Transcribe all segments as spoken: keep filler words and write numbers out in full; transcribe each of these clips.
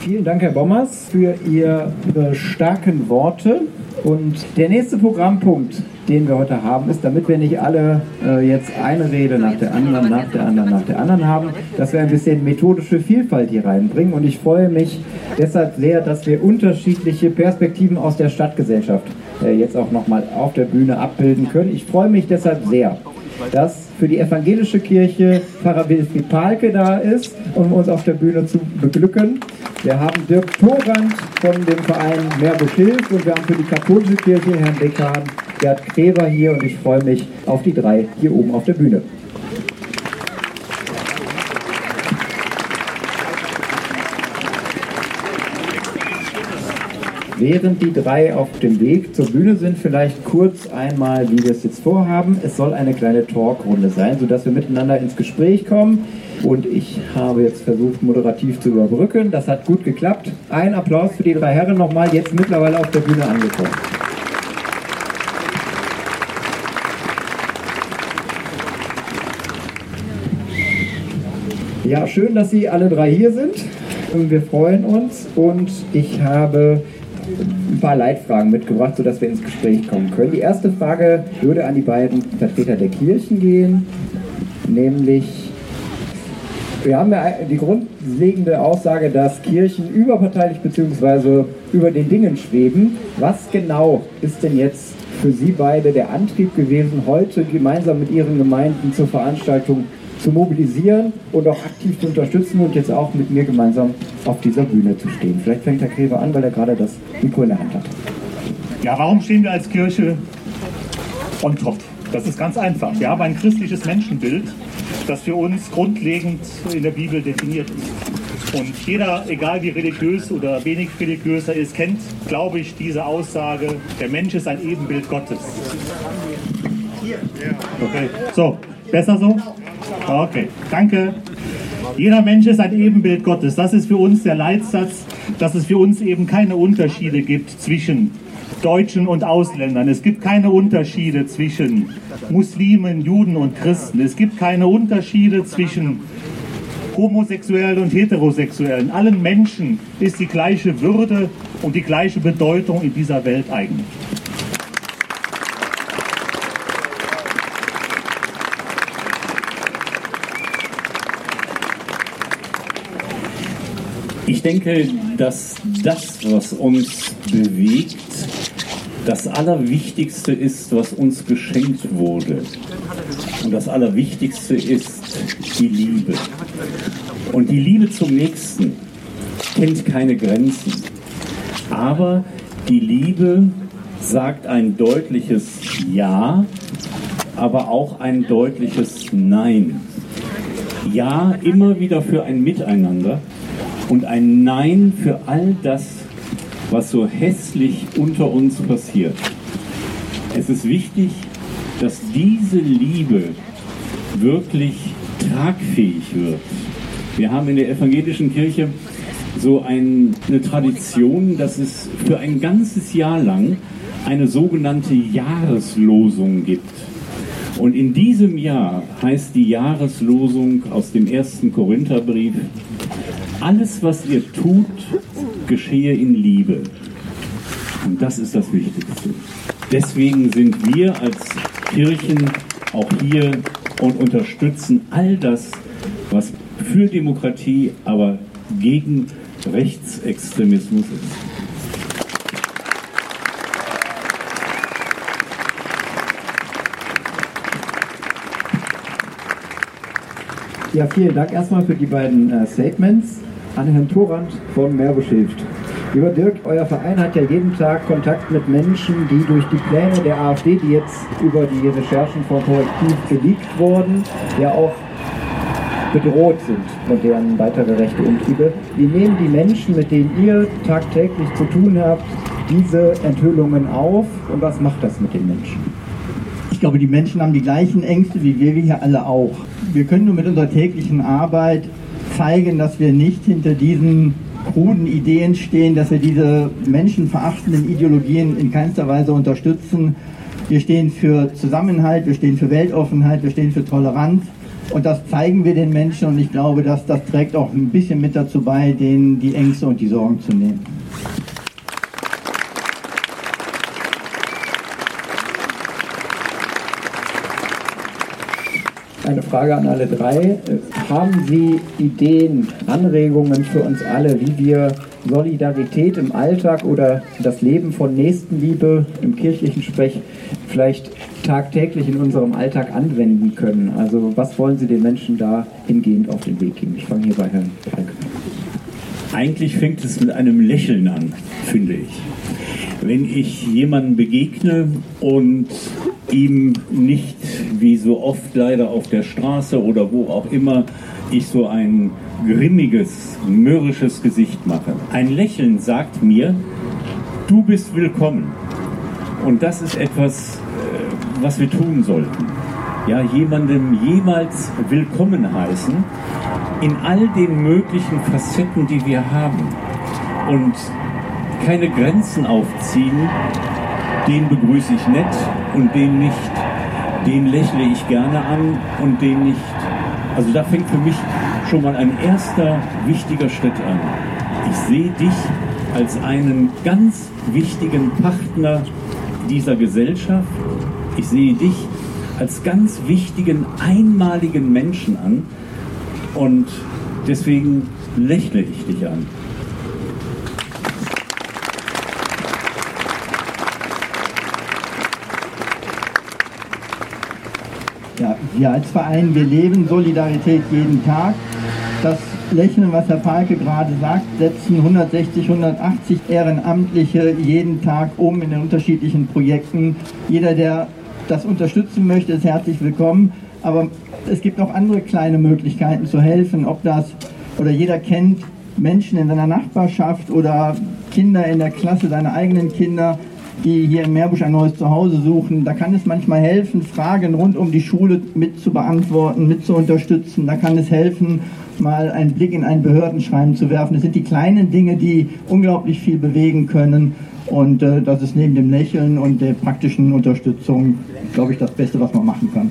Vielen Dank, Herr Bommers, für Ihre starken Worte. Und der nächste Programmpunkt, den wir heute haben, ist, damit wir nicht alle äh, jetzt eine Rede nach der anderen, nach der anderen, nach der anderen haben, dass wir ein bisschen methodische Vielfalt hier reinbringen. Und ich freue mich deshalb sehr, dass wir unterschiedliche Perspektiven aus der Stadtgesellschaft äh, jetzt auch nochmal auf der Bühne abbilden können. Ich freue mich deshalb sehr, dass für die evangelische Kirche Pfarrer Wilfried Pahlke da ist, um uns auf der Bühne zu beglücken. Wir haben Dirk Thorand von dem Verein Meerbusch hilft und wir haben für die katholische Kirche Herrn Dekan, Gerd Krever hier und ich freue mich auf die drei hier oben auf der Bühne. Während die drei auf dem Weg zur Bühne sind, vielleicht kurz einmal, wie wir es jetzt vorhaben. Es soll eine kleine Talkrunde sein, sodass wir miteinander ins Gespräch kommen. Und ich habe jetzt versucht, moderativ zu überbrücken. Das hat gut geklappt. Ein Applaus für die drei Herren nochmal, jetzt mittlerweile auf der Bühne angekommen. Ja, schön, dass Sie alle drei hier sind. Wir freuen uns und ich habe ein paar Leitfragen mitgebracht, sodass wir ins Gespräch kommen können. Die erste Frage würde an die beiden Vertreter der Kirchen gehen, nämlich, wir haben ja die grundlegende Aussage, dass Kirchen überparteilich bzw. über den Dingen schweben. Was genau ist denn jetzt für Sie beide der Antrieb gewesen, heute gemeinsam mit Ihren Gemeinden zur Veranstaltung zu mobilisieren und auch aktiv zu unterstützen und jetzt auch mit mir gemeinsam auf dieser Bühne zu stehen? Vielleicht fängt Herr Krever an, weil er gerade das Mikro in der Hand hat. Ja, warum stehen wir als Kirche on top? Das ist ganz einfach. Wir haben ein christliches Menschenbild, das für uns grundlegend in der Bibel definiert ist. Und jeder, egal wie religiös oder wenig religiös er ist, kennt, glaube ich, diese Aussage, der Mensch ist ein Ebenbild Gottes. Okay, so, besser so? Okay, danke. Jeder Mensch ist ein Ebenbild Gottes. Das ist für uns der Leitsatz, dass es für uns eben keine Unterschiede gibt zwischen Deutschen und Ausländern. Es gibt keine Unterschiede zwischen Muslimen, Juden und Christen. Es gibt keine Unterschiede zwischen Homosexuellen und Heterosexuellen. Allen Menschen ist die gleiche Würde und die gleiche Bedeutung in dieser Welt eigen. Ich denke, dass das, was uns bewegt, das Allerwichtigste ist, was uns geschenkt wurde. Und das Allerwichtigste ist die Liebe. Und die Liebe zum Nächsten kennt keine Grenzen. Aber die Liebe sagt ein deutliches Ja, aber auch ein deutliches Nein. Ja, immer wieder für ein Miteinander. Und ein Nein für all das, was so hässlich unter uns passiert. Es ist wichtig, dass diese Liebe wirklich tragfähig wird. Wir haben in der evangelischen Kirche so ein, eine Tradition, dass es für ein ganzes Jahr lang eine sogenannte Jahreslosung gibt. Und in diesem Jahr heißt die Jahreslosung aus dem ersten Korintherbrief: Alles, was ihr tut, geschehe in Liebe. Und das ist das Wichtigste. Deswegen sind wir als Kirchen auch hier und unterstützen all das, was für Demokratie, aber gegen Rechtsextremismus ist. Ja, vielen Dank erstmal für die beiden äh, Statements an Herrn Thorand von Meerbusch hilft. Lieber Dirk, euer Verein hat ja jeden Tag Kontakt mit Menschen, die durch die Pläne der AfD, die jetzt über die Recherchen von Korrektiv geleakt wurden, ja auch bedroht sind und deren weitere rechte Umtriebe. Wie nehmen die Menschen, mit denen ihr tagtäglich zu tun habt, diese Enthüllungen auf und was macht das mit den Menschen? Ich glaube, die Menschen haben die gleichen Ängste wie wir, wir hier alle auch. Wir können nur mit unserer täglichen Arbeit zeigen, dass wir nicht hinter diesen kruden Ideen stehen, dass wir diese menschenverachtenden Ideologien in keinster Weise unterstützen. Wir stehen für Zusammenhalt, wir stehen für Weltoffenheit, wir stehen für Toleranz. Und das zeigen wir den Menschen und ich glaube, dass das trägt auch ein bisschen mit dazu bei, denen die Ängste und die Sorgen zu nehmen. Eine Frage an alle drei. Haben Sie Ideen, Anregungen für uns alle, wie wir Solidarität im Alltag oder das Leben von Nächstenliebe im kirchlichen Sprech vielleicht tagtäglich in unserem Alltag anwenden können? Also was wollen Sie den Menschen da hingehend auf den Weg geben? Ich fange hier bei Herrn Falk. Eigentlich fängt es mit einem Lächeln an, finde ich. Wenn ich jemandem begegne und ihm nicht, wie so oft leider auf der Straße oder wo auch immer, ich so ein grimmiges, mürrisches Gesicht mache. Ein Lächeln sagt mir, du bist willkommen. Und das ist etwas, was wir tun sollten. Ja, jemandem jemals willkommen heißen in all den möglichen Facetten, die wir haben. Und keine Grenzen aufziehen, den begrüße ich nett und den nicht. Den lächle ich gerne an und den nicht. Also da fängt für mich schon mal ein erster wichtiger Schritt an. Ich sehe dich als einen ganz wichtigen Partner dieser Gesellschaft. Ich sehe dich als ganz wichtigen, einmaligen Menschen an und deswegen lächle ich dich an. Ja, wir als Verein, wir leben Solidarität jeden Tag. Das Lächeln, was Herr Falke gerade sagt, setzen hundertsechzig, hundertachtzig Ehrenamtliche jeden Tag um in den unterschiedlichen Projekten. Jeder, der das unterstützen möchte, ist herzlich willkommen. Aber es gibt noch andere kleine Möglichkeiten zu helfen. Ob das, oder jeder kennt Menschen in seiner Nachbarschaft oder Kinder in der Klasse, seine eigenen Kinder, die hier in Meerbusch ein neues Zuhause suchen. Da kann es manchmal helfen, Fragen rund um die Schule mit zu beantworten, mit zu unterstützen. Da kann es helfen, mal einen Blick in ein Behördenschreiben zu werfen. Das sind die kleinen Dinge, die unglaublich viel bewegen können. Und äh, das ist neben dem Lächeln und der praktischen Unterstützung, glaube ich, das Beste, was man machen kann.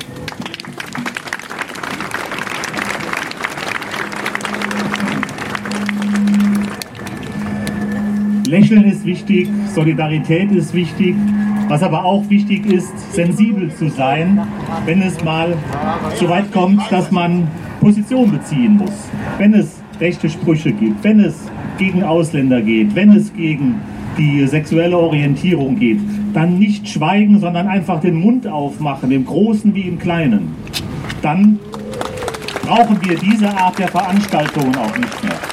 Lächeln ist wichtig, Solidarität ist wichtig, was aber auch wichtig ist, sensibel zu sein, wenn es mal so weit kommt, dass man Position beziehen muss. Wenn es rechte Sprüche gibt, wenn es gegen Ausländer geht, wenn es gegen die sexuelle Orientierung geht, dann nicht schweigen, sondern einfach den Mund aufmachen, im Großen wie im Kleinen. Dann brauchen wir diese Art der Veranstaltungen auch nicht mehr.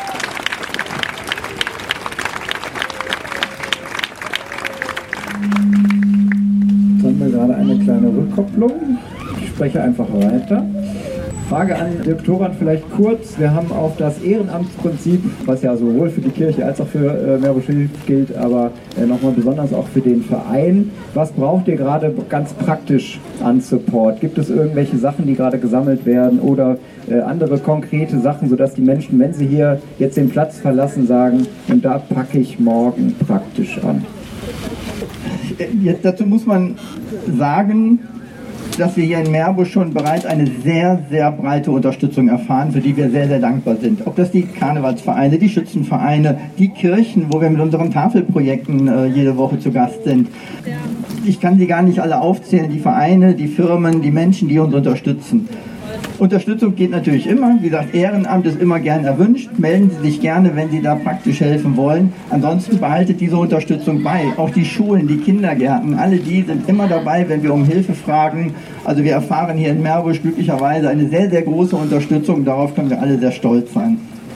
Gerade eine kleine Rückkopplung. Ich spreche einfach weiter. Frage an Dirk Thorand vielleicht kurz. Wir haben auf das Ehrenamtsprinzip, was ja sowohl für die Kirche als auch für äh, Meerbusch gilt, aber äh, nochmal besonders auch für den Verein. Was braucht ihr gerade ganz praktisch an Support? Gibt es irgendwelche Sachen, die gerade gesammelt werden oder äh, andere konkrete Sachen, sodass die Menschen, wenn sie hier jetzt den Platz verlassen, sagen, und da packe ich morgen praktisch an? Jetzt dazu muss man sagen, dass wir hier in Meerbusch schon bereits eine sehr, sehr breite Unterstützung erfahren, für die wir sehr, sehr dankbar sind. Ob das die Karnevalsvereine, die Schützenvereine, die Kirchen, wo wir mit unseren Tafelprojekten äh, jede Woche zu Gast sind. Ich kann sie gar nicht alle aufzählen, die Vereine, die Firmen, die Menschen, die uns unterstützen. Unterstützung geht natürlich immer. Wie gesagt, Ehrenamt ist immer gern erwünscht. Melden Sie sich gerne, wenn Sie da praktisch helfen wollen. Ansonsten behaltet diese Unterstützung bei. Auch die Schulen, die Kindergärten, alle die sind immer dabei, wenn wir um Hilfe fragen. Also wir erfahren hier in Meerbusch glücklicherweise eine sehr, sehr große Unterstützung. Darauf können wir alle sehr stolz sein.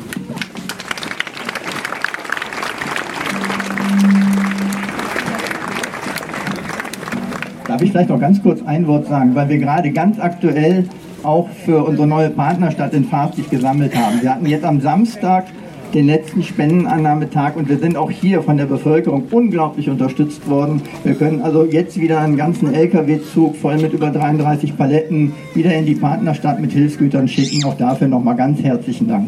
Darf ich vielleicht noch ganz kurz ein Wort sagen, weil wir gerade ganz aktuell auch für unsere neue Partnerstadt in Pfaffzig gesammelt haben. Wir hatten jetzt am Samstag den letzten Spendenannahmetag und wir sind auch hier von der Bevölkerung unglaublich unterstützt worden. Wir können also jetzt wieder einen ganzen L K W-Zug voll mit über dreiunddreißig Paletten wieder in die Partnerstadt mit Hilfsgütern schicken. Auch dafür nochmal ganz herzlichen Dank.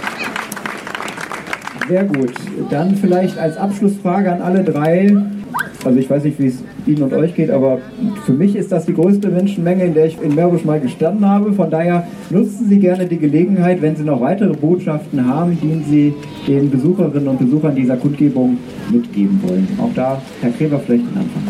Sehr gut. Dann vielleicht als Abschlussfrage an alle drei. Also ich weiß nicht, wie es Ihnen und euch geht, aber für mich ist das die größte Menschenmenge, in der ich in Meerbusch mal gestanden habe. Von daher nutzen Sie gerne die Gelegenheit, wenn Sie noch weitere Botschaften haben, die Sie den Besucherinnen und Besuchern dieser Kundgebung mitgeben wollen. Auch da, Herr Kreber, vielleicht den Anfang.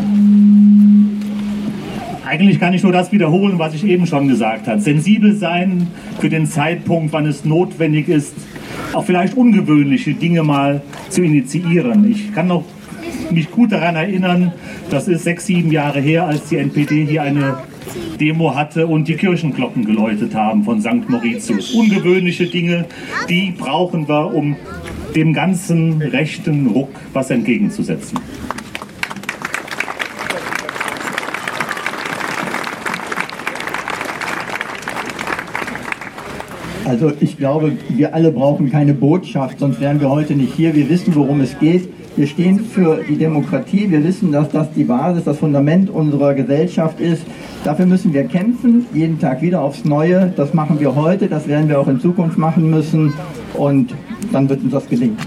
Eigentlich kann ich nur das wiederholen, was ich eben schon gesagt habe. Sensibel sein für den Zeitpunkt, wann es notwendig ist, auch vielleicht ungewöhnliche Dinge mal zu initiieren. Ich kann noch mich gut daran erinnern, das ist sechs, sieben Jahre her, als die N P D hier eine Demo hatte und die Kirchenglocken geläutet haben von Sankt Mauritius. Ungewöhnliche Dinge, die brauchen wir, um dem ganzen rechten Ruck was entgegenzusetzen. Also ich glaube, wir alle brauchen keine Botschaft, sonst wären wir heute nicht hier. Wir wissen, worum es geht. Wir stehen für die Demokratie. Wir wissen, dass das die Basis, das Fundament unserer Gesellschaft ist. Dafür müssen wir kämpfen, jeden Tag wieder aufs Neue. Das machen wir heute, das werden wir auch in Zukunft machen müssen. Und dann wird uns das gelingen.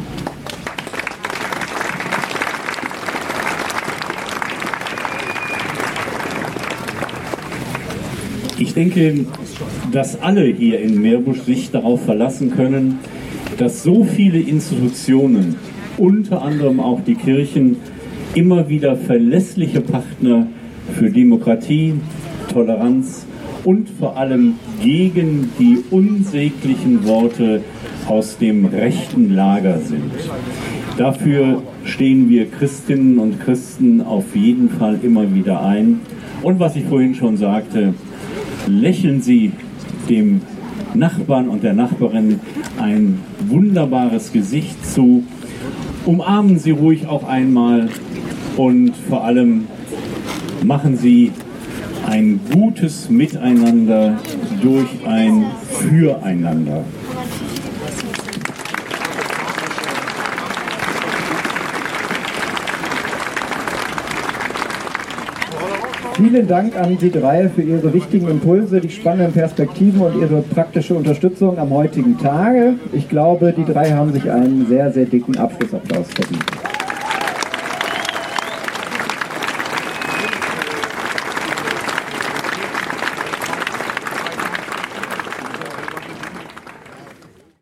Ich denke, dass alle hier in Meerbusch sich darauf verlassen können, dass so viele Institutionen, unter anderem auch die Kirchen, immer wieder verlässliche Partner für Demokratie, Toleranz und vor allem gegen die unsäglichen Worte aus dem rechten Lager sind. Dafür stehen wir Christinnen und Christen auf jeden Fall immer wieder ein. Und was ich vorhin schon sagte, lächeln Sie dem Nachbarn und der Nachbarin ein wunderbares Gesicht zu, umarmen Sie ruhig auch einmal und vor allem machen Sie ein gutes Miteinander durch ein Füreinander. Vielen Dank an Sie drei für Ihre wichtigen Impulse, die spannenden Perspektiven und Ihre praktische Unterstützung am heutigen Tage. Ich glaube, die drei haben sich einen sehr, sehr dicken Abschlussapplaus verdient.